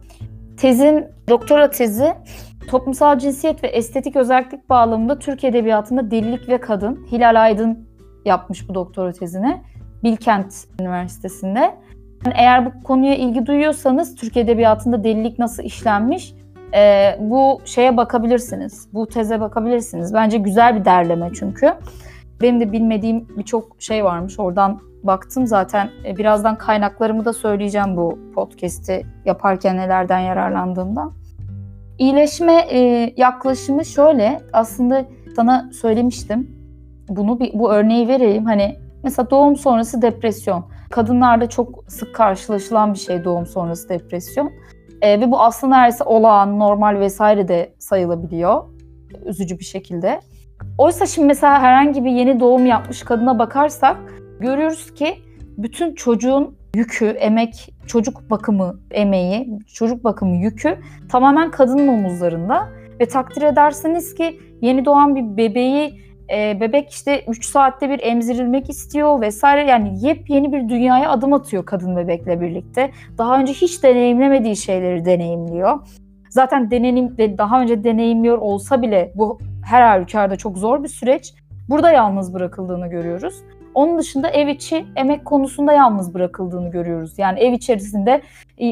Tezin doktora tezi toplumsal cinsiyet ve estetik özellik bağlamında Türk Edebiyatı'nda delilik ve kadın. Hilal Aydın yapmış bu doktora tezini. Bilkent Üniversitesi'nde. Yani eğer bu konuya ilgi duyuyorsanız Türk Edebiyatı'nda delilik nasıl işlenmiş e, bu şeye bakabilirsiniz. Bu teze bakabilirsiniz. Bence güzel bir derleme çünkü. Benim de bilmediğim birçok şey varmış. Oradan baktım zaten. E, birazdan kaynaklarımı da söyleyeceğim bu podcast'i yaparken nelerden yararlandığımdan. İyileşme e, yaklaşımı şöyle. Aslında sana söylemiştim. Bunu bir, bu örneği vereyim. Hani mesela doğum sonrası depresyon. Kadınlarda çok sık karşılaşılan bir şey doğum sonrası depresyon. E, ve bu aslında neredeyse olağan, normal vesaire de sayılabiliyor. Üzücü bir şekilde. Oysa şimdi mesela herhangi bir yeni doğum yapmış kadına bakarsak görüyoruz ki bütün çocuğun yükü, emek, çocuk bakımı emeği, çocuk bakımı yükü tamamen kadının omuzlarında. Ve takdir edersiniz ki yeni doğan bir bebeği, e, bebek işte üç saatte bir emzirilmek istiyor vesaire. Yani yepyeni bir dünyaya adım atıyor kadın bebekle birlikte. Daha önce hiç deneyimlemediği şeyleri deneyimliyor. Zaten deneyim, daha önce deneyimliyor olsa bile bu her halükarda çok zor bir süreç. Burada yalnız bırakıldığını görüyoruz. Onun dışında ev içi emek konusunda yalnız bırakıldığını görüyoruz. Yani ev içerisinde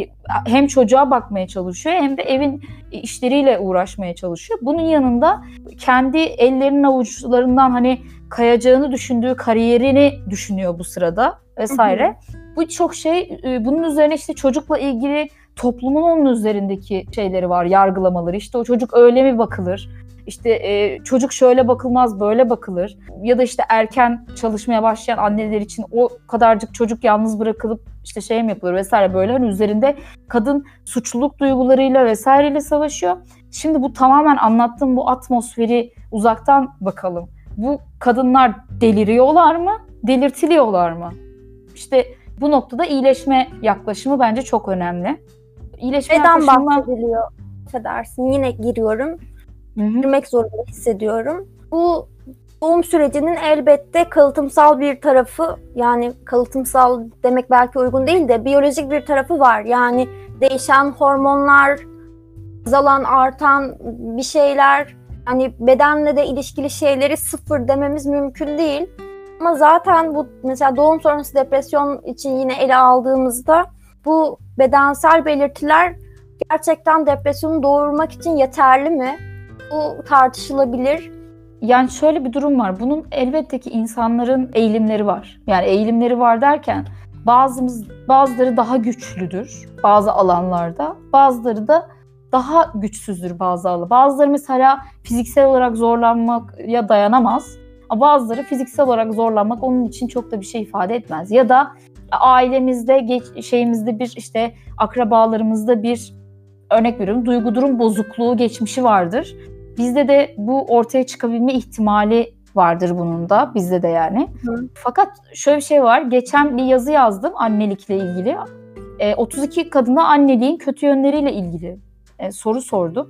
hem çocuğa bakmaya çalışıyor hem de evin işleriyle uğraşmaya çalışıyor. Bunun yanında kendi ellerinin avuçlarından hani kayacağını düşündüğü kariyerini düşünüyor bu sırada vesaire. Hı hı. Bu çok şey, bunun üzerine işte çocukla ilgili toplumun onun üzerindeki şeyleri var, yargılamaları. İşte o çocuk öyle mi bakılır? İşte e, çocuk şöyle bakılmaz, böyle bakılır. Ya da işte erken çalışmaya başlayan anneler için o kadarcık çocuk yalnız bırakılıp işte şey mi yapılır vesaire böyle. Hani üzerinde kadın suçluluk duygularıyla vesaireyle savaşıyor. Şimdi bu tamamen anlattığım bu atmosferi uzaktan bakalım. Bu kadınlar deliriyorlar mı? Delirtiliyorlar mı? İşte bu noktada iyileşme yaklaşımı bence çok önemli. İyileşme Neden yaklaşımından... bahsediliyor? Affedersin, yine giriyorum. Girmek zorunda hissediyorum. Bu doğum sürecinin elbette kalıtımsal bir tarafı, yani kalıtımsal demek belki uygun değil de biyolojik bir tarafı var. Yani değişen hormonlar, azalan, artan bir şeyler, hani bedenle de ilişkili şeyleri sıfır dememiz mümkün değil. Ama zaten bu mesela doğum sonrası depresyon için yine ele aldığımızda bu bedensel belirtiler gerçekten depresyonu doğurmak için yeterli mi? Bu tartışılabilir. Yani şöyle bir durum var. Bunun elbette ki insanların eğilimleri var. Yani eğilimleri var derken bazımız, bazıları daha güçlüdür bazı alanlarda. Bazıları da daha güçsüzdür bazı alanlarda. Bazıları mesela fiziksel olarak zorlanmaya dayanamaz. Bazıları fiziksel olarak zorlanmak onun için çok da bir şey ifade etmez. Ya da ailemizde, geç, şeyimizde bir işte akrabalarımızda bir örnek veriyorum duygu durum bozukluğu geçmişi vardır. Bizde de bu ortaya çıkabilme ihtimali vardır bunun da. Bizde de yani. Hı. Fakat şöyle bir şey var. Geçen bir yazı yazdım annelikle ilgili. E, otuz iki kadına anneliğin kötü yönleriyle ilgili e, soru sordum.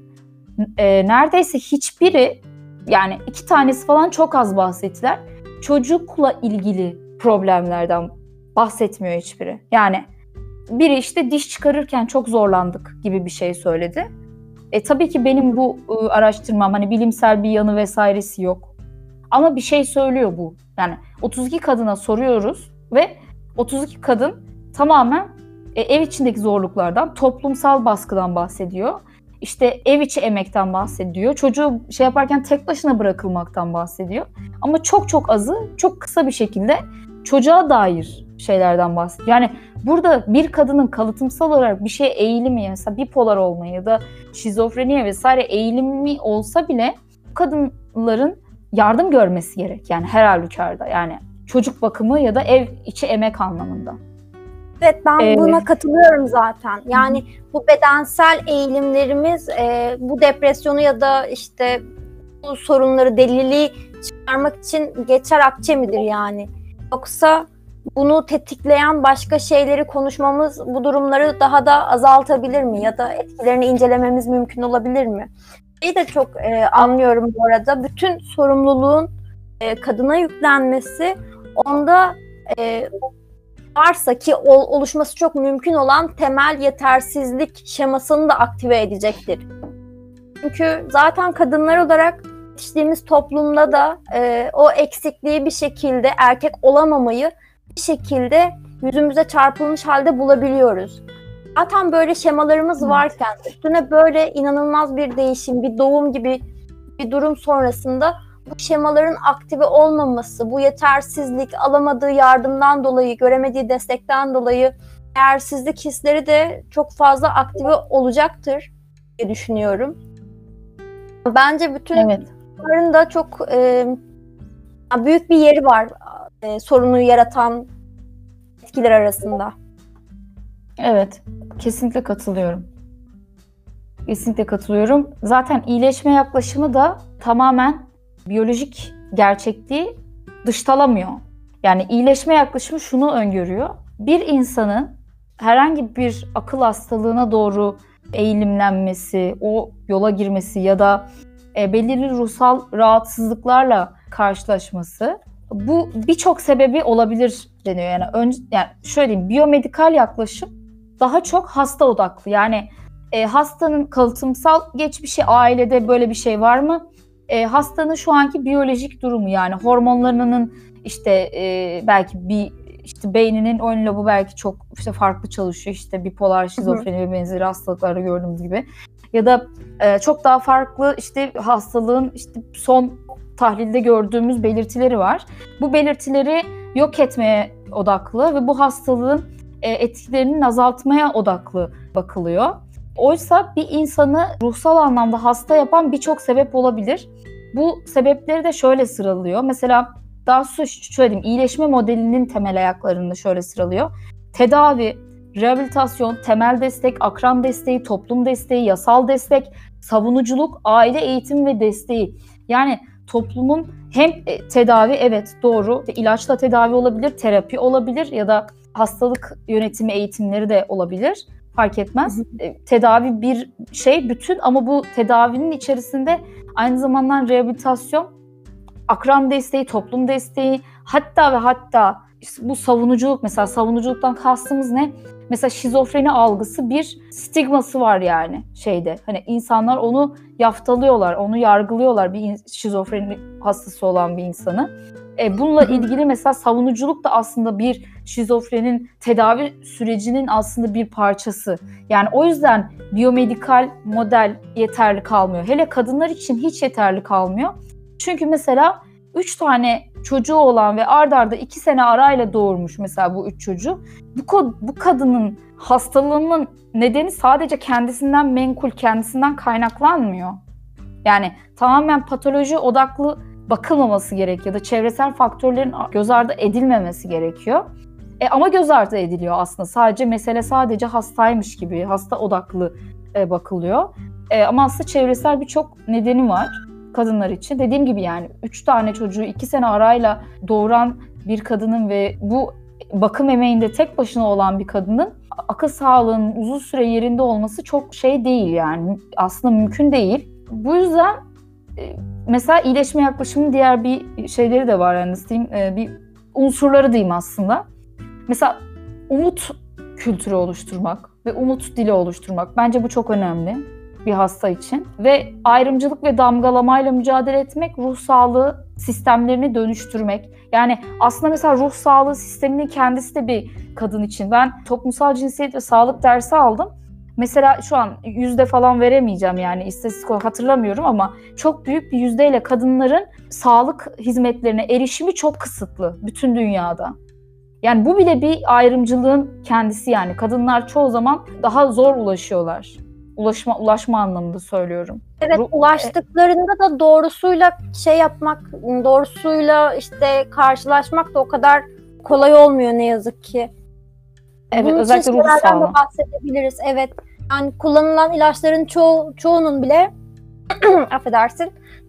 E, neredeyse hiçbiri, yani iki tanesi falan çok az bahsettiler. Çocukla ilgili problemlerden bahsetmiyor hiçbiri. Yani biri işte diş çıkarırken çok zorlandık gibi bir şey söyledi. E tabii ki benim bu ıı, araştırmam hani bilimsel bir yanı vesairesi yok. Ama bir şey söylüyor bu. Yani otuz iki kadına soruyoruz ve otuz iki kadın tamamen e, ev içindeki zorluklardan, toplumsal baskıdan bahsediyor. İşte ev içi emekten bahsediyor. Çocuğu şey yaparken tek başına bırakılmaktan bahsediyor. Ama çok çok azı çok kısa bir şekilde çocuğa dair şeylerden bahsediyor. Yani burada bir kadının kalıtımsal olarak bir şeye eğilimi, mesela bipolar olmayı ya da şizofreniye vesaire eğilimi olsa bile kadınların yardım görmesi gerek. Yani her halükarda, yani çocuk bakımı ya da ev içi emek anlamında. Evet, ben ee, buna katılıyorum zaten. Yani hı. bu bedensel eğilimlerimiz e, bu depresyonu ya da işte bu sorunları, deliliği çıkarmak için geçer akçe midir yani? Yoksa bunu tetikleyen başka şeyleri konuşmamız bu durumları daha da azaltabilir mi? Ya da etkilerini incelememiz mümkün olabilir mi? Şeyi de çok e, anlıyorum bu arada. Bütün sorumluluğun e, kadına yüklenmesi onda e, varsa ki ol, oluşması çok mümkün olan temel yetersizlik şemasını da aktive edecektir. Çünkü zaten kadınlar olarak yetiştiğimiz toplumda da e, o eksikliği bir şekilde, erkek olamamayı bir şekilde yüzümüze çarpılmış halde bulabiliyoruz. Zaten böyle şemalarımız Evet. varken üstüne böyle inanılmaz bir değişim, bir doğum gibi bir durum sonrasında bu şemaların aktive olmaması, bu yetersizlik, alamadığı yardımdan dolayı, göremediği destekten dolayı değersizlik hisleri de çok fazla aktive olacaktır diye düşünüyorum. Bence bütün Evet. bunların da çok e, büyük bir yeri var e, sorunu yaratan etkiler arasında. Evet, kesinlikle katılıyorum. Kesinlikle katılıyorum. Zaten iyileşme yaklaşımı da tamamen biyolojik gerçekliği dıştalamıyor. Yani iyileşme yaklaşımı şunu öngörüyor. Bir insanın herhangi bir akıl hastalığına doğru eğilimlenmesi, o yola girmesi ya da e, belirli ruhsal rahatsızlıklarla karşılaşması, bu birçok sebebi olabilir deniyor. Yani önce, yani şöyle diyeyim, biyomedikal yaklaşım daha çok hasta odaklı. Yani e, hastanın kalıtımsal geçmişi, ailede böyle bir şey var mı? E, hastanın şu anki biyolojik durumu, yani hormonlarının işte e, belki bir işte beyninin ön lobu belki çok işte farklı çalışıyor. İşte bipolar, şizofreni ve benzeri hastalıklarda gördüğümüz gibi. Ya da e, çok daha farklı işte hastalığın işte son tahlilde gördüğümüz belirtileri var. Bu belirtileri yok etmeye odaklı ve bu hastalığın e, etkilerinin azaltmaya odaklı bakılıyor. Oysa bir insanı ruhsal anlamda hasta yapan birçok sebep olabilir. Bu sebepleri de şöyle sıralıyor. Mesela daha şöyle diyeyim, iyileşme modelinin temel ayaklarını şöyle sıralıyor. Tedavi, rehabilitasyon, temel destek, akran desteği, toplum desteği, yasal destek, savunuculuk, aile eğitimi ve desteği. Yani toplumun hem tedavi, evet doğru, ilaçla tedavi olabilir, terapi olabilir ya da hastalık yönetimi eğitimleri de olabilir. Fark etmez. Hı hı. Tedavi bir şey, bütün, ama bu tedavinin içerisinde aynı zamanda rehabilitasyon, akran desteği, toplum desteği, hatta ve hatta işte bu savunuculuk, mesela savunuculuktan kastımız ne? Mesela şizofreni algısı bir stigması var yani şeyde. Hani insanlar onu yaftalıyorlar, onu yargılıyorlar, bir şizofreni hastası olan bir insanı. E, bununla ilgili mesela savunuculuk da aslında bir şizofrenin tedavi sürecinin aslında bir parçası. Yani o yüzden biyomedikal model yeterli kalmıyor. Hele kadınlar için hiç yeterli kalmıyor. Çünkü mesela üç tane çocuğu olan ve ard arda iki sene arayla doğurmuş mesela bu üç çocuğu. Bu, bu kadının hastalığının nedeni sadece kendisinden menkul, kendisinden kaynaklanmıyor. Yani tamamen patoloji odaklı bakılmaması gerekiyor ya da çevresel faktörlerin göz ardı edilmemesi gerekiyor. E, ama göz ardı ediliyor aslında. Sadece mesele sadece hastaymış gibi, hasta odaklı e, bakılıyor. E, ama aslında çevresel birçok nedeni var kadınlar için. Dediğim gibi yani üç tane çocuğu iki sene arayla doğuran bir kadının ve bu bakım emeğinde tek başına olan bir kadının akıl sağlığının uzun süre yerinde olması çok şey değil yani. Aslında mümkün değil. Bu yüzden e, mesela iyileşme yaklaşımının diğer bir şeyleri de var, yani diyeyim, bir unsurları diyeyim aslında. Mesela umut kültürü oluşturmak ve umut dili oluşturmak. Bence bu çok önemli bir hasta için. Ve ayrımcılık ve damgalamayla mücadele etmek, ruh sağlığı sistemlerini dönüştürmek. Yani aslında mesela ruh sağlığı sisteminin kendisi de bir kadın için. Ben toplumsal cinsiyet ve sağlık dersi aldım. Mesela şu an yüzde falan veremeyeceğim, yani istatistik olarak hatırlamıyorum, ama çok büyük bir yüzdeyle kadınların sağlık hizmetlerine erişimi çok kısıtlı bütün dünyada. Yani bu bile bir ayrımcılığın kendisi yani. Kadınlar çoğu zaman daha zor ulaşıyorlar. Ulaşma, ulaşma anlamında söylüyorum. Evet, ulaştıklarında da doğrusuyla şey yapmak, doğrusuyla işte karşılaşmak da o kadar kolay olmuyor ne yazık ki. Evet, bunun özellikle için ruh şeylerden de sağlığı. bahsedebiliriz. Evet. Yani kullanılan ilaçların çoğu, çoğunun bile affedersin,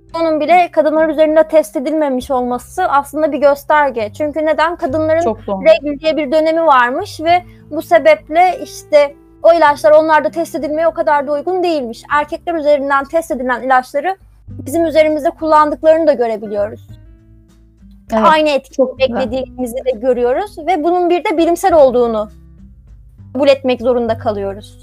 Onun bile kadınlar üzerinde test edilmemiş olması aslında bir gösterge. Çünkü neden? Kadınların regl diye bir dönemi varmış ve bu sebeple işte o ilaçlar onlarda test edilmeye o kadar da uygun değilmiş. Erkekler üzerinden test edilen ilaçları bizim üzerimizde kullandıklarını da görebiliyoruz. Evet, aynı etki beklediğimizi de görüyoruz ve bunun bir de bilimsel olduğunu kabul etmek zorunda kalıyoruz.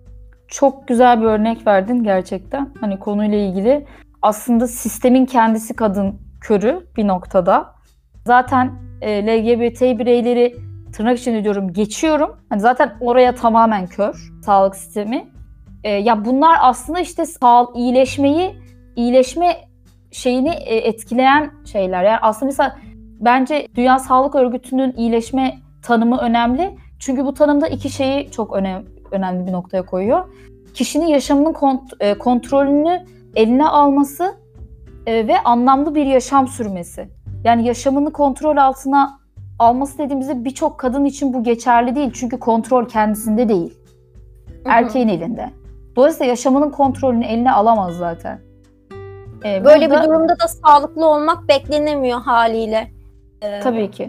Çok güzel bir örnek verdin gerçekten. Hani konuyla ilgili aslında sistemin kendisi kadın körü bir noktada. Zaten e, L G B T bireyleri tırnak içinde diyorum geçiyorum. Hani zaten oraya tamamen kör sağlık sistemi. E, ya bunlar aslında işte sağ iyileşmeyi iyileşme şeyini e, etkileyen şeyler. Yani aslında mesela bence Dünya Sağlık Örgütü'nün iyileşme tanımı önemli. Çünkü bu tanımda iki şeyi çok önem, önemli bir noktaya koyuyor. Kişinin yaşamının kont- e, kontrolünü eline alması e, ve anlamlı bir yaşam sürmesi. Yani yaşamını kontrol altına alması dediğimizde birçok kadın için bu geçerli değil. Çünkü kontrol kendisinde değil. Erkeğin elinde. Dolayısıyla yaşamının kontrolünü eline alamaz zaten. Ee, Böyle burada, bir durumda da sağlıklı olmak beklenemiyor haliyle. Ee... Tabii ki.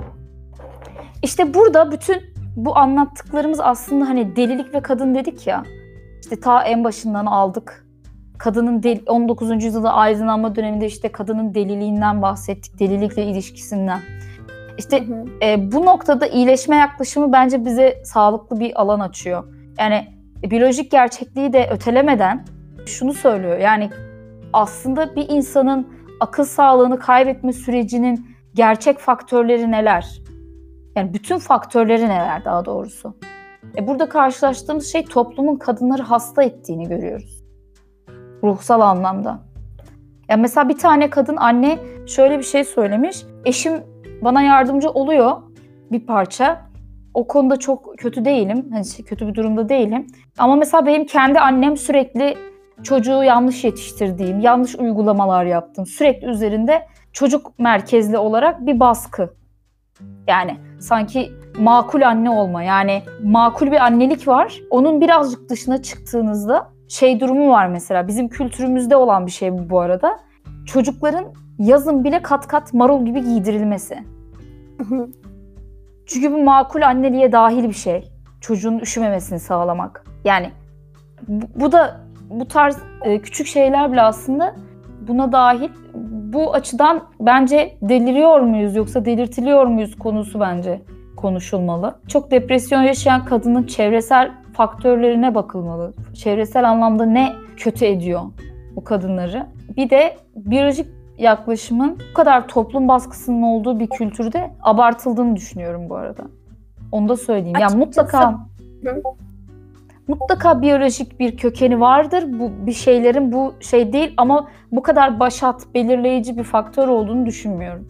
İşte burada bütün bu anlattıklarımız aslında hani delilik ve kadın dedik ya. İşte ta en başından aldık. Kadının del- on dokuzuncu yüzyılda aydınlanma döneminde işte kadının deliliğinden bahsettik. Delilikle ilişkisinden. İşte hı hı. E, bu noktada iyileşme yaklaşımı bence bize sağlıklı bir alan açıyor. Yani e, biyolojik gerçekliği de ötelemeden şunu söylüyor. Yani aslında bir insanın akıl sağlığını kaybetme sürecinin gerçek faktörleri neler? Yani bütün faktörleri neler daha doğrusu? E burada karşılaştığımız şey toplumun kadınları hasta ettiğini görüyoruz. Ruhsal anlamda. Ya mesela bir tane kadın anne şöyle bir şey söylemiş. Eşim bana yardımcı oluyor bir parça. O konuda çok kötü değilim. Hani kötü bir durumda değilim. Ama mesela benim kendi annem sürekli çocuğu yanlış yetiştirdiğim, yanlış uygulamalar yaptım. Sürekli üzerinde çocuk merkezli olarak bir baskı. Yani sanki makul anne olma. Yani makul bir annelik var. Onun birazcık dışına çıktığınızda şey durumu var mesela. Bizim kültürümüzde olan bir şey bu bu arada. Çocukların yazın bile kat kat marul gibi giydirilmesi. Çünkü bu makul anneliğe dahil bir şey. Çocuğun üşümemesini sağlamak. Yani bu, bu da bu tarz e, küçük şeyler bile aslında buna dahil. Bu açıdan bence deliriyor muyuz yoksa delirtiliyor muyuz konusu bence konuşulmalı. Çok depresyon yaşayan kadının çevresel faktörlerine bakılmalı. Çevresel anlamda ne kötü ediyor bu kadınları? Bir de biyolojik yaklaşımın bu kadar toplum baskısının olduğu bir kültürde abartıldığını düşünüyorum bu arada. Onu da söyleyeyim. Yani mutlaka Hı. mutlaka biyolojik bir kökeni vardır. Bu bir şeylerin bu şey değil ama bu kadar başat, belirleyici bir faktör olduğunu düşünmüyorum.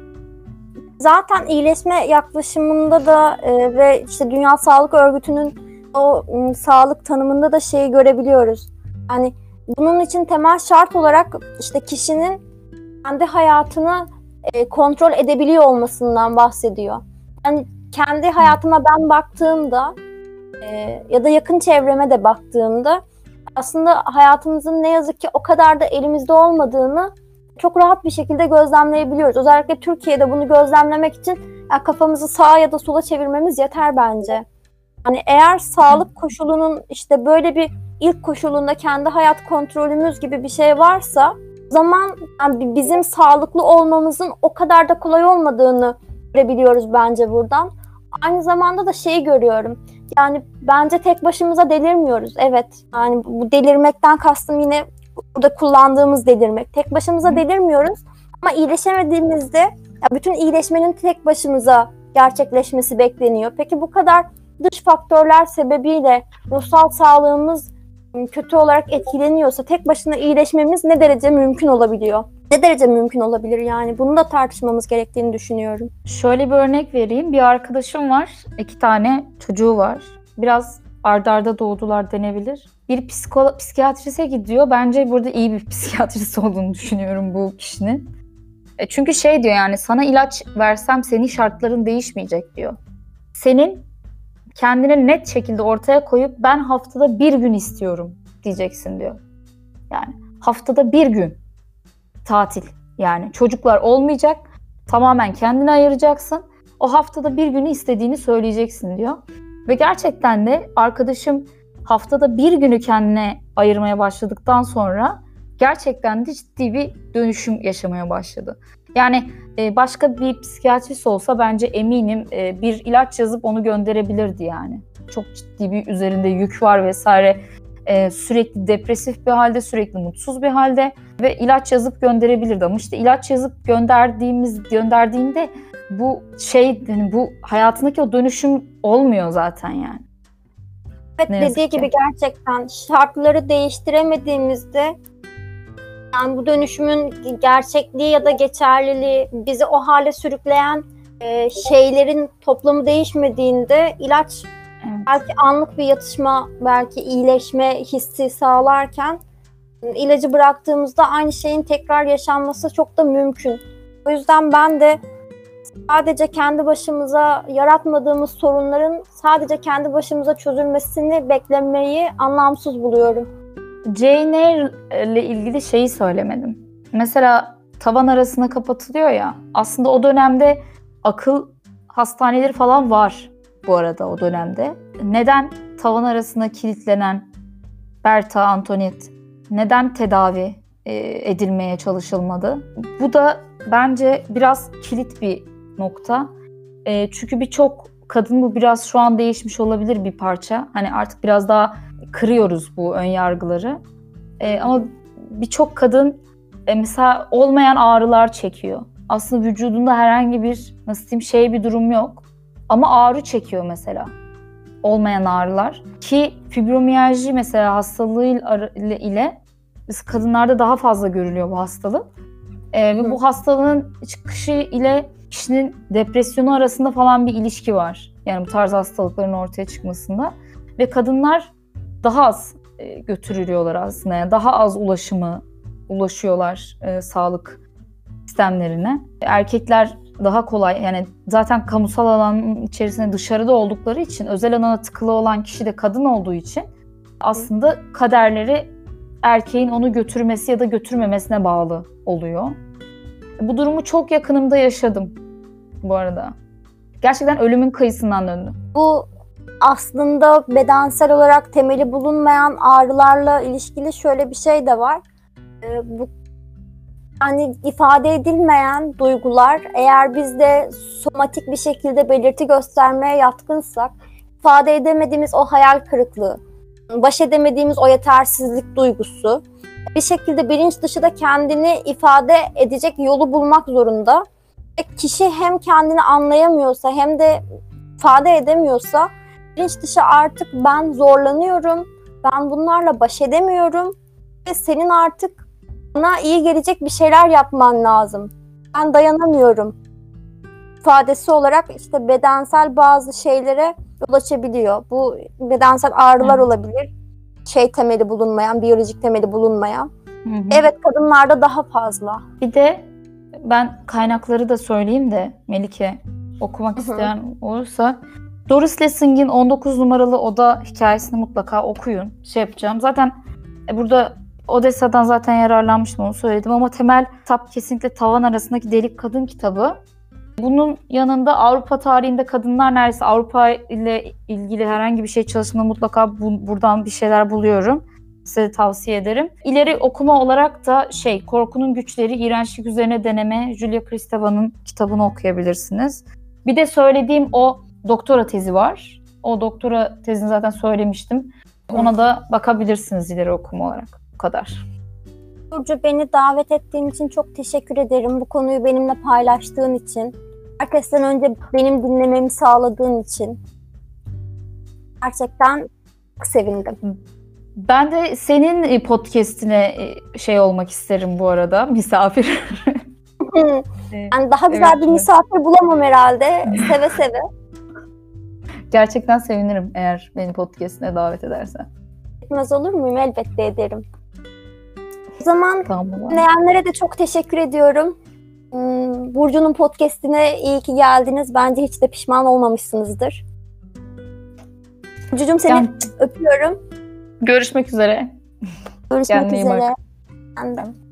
Zaten iyileşme yaklaşımında da e, ve işte Dünya Sağlık Örgütü'nün o m, sağlık tanımında da şeyi görebiliyoruz. Yani bunun için temel şart olarak işte kişinin kendi hayatını e, kontrol edebiliyor olmasından bahsediyor. Yani kendi hayatıma ben baktığımda e, ya da yakın çevreme de baktığımda aslında hayatımızın ne yazık ki o kadar da elimizde olmadığını çok rahat bir şekilde gözlemleyebiliyoruz. Özellikle Türkiye'de bunu gözlemlemek için ya kafamızı sağa ya da sola çevirmemiz yeter bence. Yani eğer sağlık koşulunun işte böyle bir ilk koşulunda kendi hayat kontrolümüz gibi bir şey varsa o zaman yani bizim sağlıklı olmamızın o kadar da kolay olmadığını görebiliyoruz bence buradan. Aynı zamanda da şeyi görüyorum. Yani bence tek başımıza delirmiyoruz. Evet. Yani bu delirmekten kastım yine burada kullandığımız delirmek. Tek başımıza Hı. delirmiyoruz. Ama iyileşemediğimizde ya bütün iyileşmenin tek başımıza gerçekleşmesi bekleniyor. Peki bu kadar dış faktörler sebebiyle ruhsal sağlığımız kötü olarak etkileniyorsa tek başına iyileşmemiz ne derece mümkün olabiliyor? Ne derece mümkün olabilir yani? Bunu da tartışmamız gerektiğini düşünüyorum. Şöyle bir örnek vereyim. Bir arkadaşım var. İki tane çocuğu var. Biraz arda arda doğdular denebilir. Bir psikolo- psikiyatrise gidiyor. Bence burada iyi bir psikiyatrist olduğunu düşünüyorum bu kişinin. E çünkü şey diyor yani sana ilaç versem senin şartların değişmeyecek diyor. Senin kendini net şekilde ortaya koyup ben haftada bir gün istiyorum diyeceksin diyor. Yani haftada bir gün. tatil. Yani çocuklar olmayacak. Tamamen kendini ayıracaksın. O haftada bir günü istediğini söyleyeceksin diyor. Ve gerçekten de arkadaşım haftada bir günü kendine ayırmaya başladıktan sonra gerçekten de ciddi bir dönüşüm yaşamaya başladı. Yani başka bir psikiyatrist olsa bence eminim bir ilaç yazıp onu gönderebilirdi yani. Çok ciddi bir üzerinde yük var vesaire. Sürekli depresif bir halde, sürekli mutsuz bir halde ve ilaç yazıp gönderebilirdi. Ama işte ilaç yazıp gönderdiğimiz gönderdiğinde bu şey, yani bu hayatındaki o dönüşüm olmuyor zaten yani. Evet, Ne dediği yazık ki. gibi gerçekten şartları değiştiremediğimizde, yani bu dönüşümün gerçekliği ya da geçerliliği, bizi o hale sürükleyen e, şeylerin toplamı değişmediğinde ilaç Evet. belki anlık bir yatışma, belki iyileşme hissi sağlarken ilacı bıraktığımızda aynı şeyin tekrar yaşanması çok da mümkün. O yüzden ben de sadece kendi başımıza yaratmadığımız sorunların sadece kendi başımıza çözülmesini beklemeyi anlamsız buluyorum. Jane Eyre ile ilgili şeyi söylemedim. Mesela tavan arasına kapatılıyor ya. Aslında o dönemde akıl hastaneleri falan var bu arada o dönemde. Neden tavan arasına kilitlenen Berta Antoinette neden tedavi edilmeye çalışılmadı? Bu da bence biraz kilit bir nokta. Çünkü birçok kadın, bu biraz şu an değişmiş olabilir bir parça. Hani artık biraz daha kırıyoruz bu ön yargıları. Ama birçok kadın mesela olmayan ağrılar çekiyor. Aslında vücudunda herhangi bir, nasıl diyeyim, şey bir durum yok. Ama ağrı çekiyor mesela. Olmayan ağrılar. Ki fibromiyalji mesela hastalığı ile, ile kadınlarda daha fazla görülüyor bu hastalık. Ee, ve bu hastalığın çıkışı ile kişinin depresyonu arasında falan bir ilişki var. Yani bu tarz hastalıkların ortaya çıkmasında. Ve kadınlar daha az e, götürülüyorlar aslında. Yani daha az ulaşımı ulaşıyorlar e, sağlık sistemlerine. Erkekler daha kolay, yani zaten kamusal alanın içerisinde dışarıda oldukları için, özel alana tıkılı olan kişi de kadın olduğu için aslında kaderleri erkeğin onu götürmesi ya da götürmemesine bağlı oluyor. Bu durumu çok yakınımda yaşadım bu arada. Gerçekten ölümün kıyısından döndüm. Bu aslında bedensel olarak temeli bulunmayan ağrılarla ilişkili şöyle bir şey de var. Ee, bu yani ifade edilmeyen duygular, eğer biz de somatik bir şekilde belirti göstermeye yatkınsak, ifade edemediğimiz o hayal kırıklığı, baş edemediğimiz o yetersizlik duygusu bir şekilde bilinç dışı da kendini ifade edecek yolu bulmak zorunda. Ve kişi hem kendini anlayamıyorsa hem de ifade edemiyorsa bilinç dışı artık ben zorlanıyorum, ben bunlarla baş edemiyorum ve senin artık bana iyi gelecek bir şeyler yapman lazım, ben dayanamıyorum ifadesi olarak işte bedensel bazı şeylere yol açabiliyor. Bu bedensel ağrılar evet. olabilir, şey temeli bulunmayan, biyolojik temeli bulunmayan. Hı hı. Evet, kadınlarda daha fazla. Bir de ben kaynakları da söyleyeyim de Melike, okumak hı hı. isteyen olursa Doris Lessing'in on dokuz numaralı oda hikayesini mutlaka okuyun. Şey yapacağım. Zaten burada Odessa'dan zaten yararlanmıştım, onu söyledim ama temel kitap kesinlikle Tavan Arasındaki Delik Kadın kitabı. Bunun yanında Avrupa tarihinde kadınlar neredeyse, Avrupa ile ilgili herhangi bir şey çalıştığımda mutlaka bu, buradan bir şeyler buluyorum. Size tavsiye ederim. İleri okuma olarak da şey, Korkunun Güçleri, İğrençlik Üzerine Deneme, Julia Kristeva'nın kitabını okuyabilirsiniz. Bir de söylediğim o doktora tezi var. O doktora tezini zaten söylemiştim. Ona da bakabilirsiniz ileri okuma olarak. Bu kadar. Burcu, beni davet ettiğin için çok teşekkür ederim. Bu konuyu benimle paylaştığın için. Herkesten önce benim dinlememi sağladığın için. Gerçekten çok sevindim. Ben de senin podcast'ine şey olmak isterim bu arada, misafir. Yani daha güzel evet, bir misafir bulamam herhalde. Seve seve. Gerçekten sevinirim eğer beni podcast'ine davet edersen. Etmez olur muyum? Elbette ederim. O zaman tamam, dinleyenlere de çok teşekkür ediyorum. Burcu'nun podcast'ine iyi ki geldiniz. Bence hiç de pişman olmamışsınızdır. Burcu'cum, seni yani, öpüyorum. Görüşmek üzere. Görüşmek Kendine üzere. Ben de.